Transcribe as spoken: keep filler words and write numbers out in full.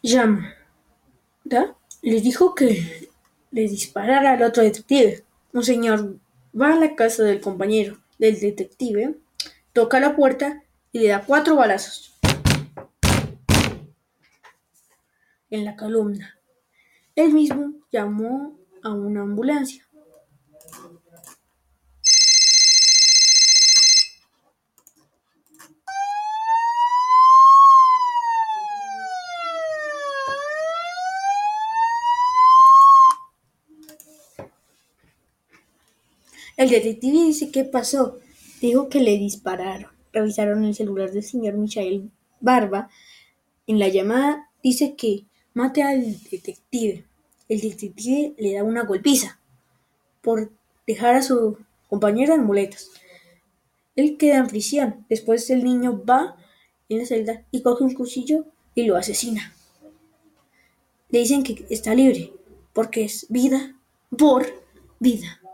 Llamada le dijo que le disparara al otro detective. Un señor va a la casa del compañero del detective, toca la puerta y le da cuatro balazos en la columna. Él mismo llamó a una ambulancia. El detective dice qué pasó. Dijo que le dispararon. Revisaron el celular del señor Michael Barba. En la llamada dice que mate al detective. El detective le da una golpiza por dejar a su compañero en muletas. Él queda en prisión. Después el niño va en la celda y coge un cuchillo y lo asesina. Le dicen que está libre porque es vida por vida.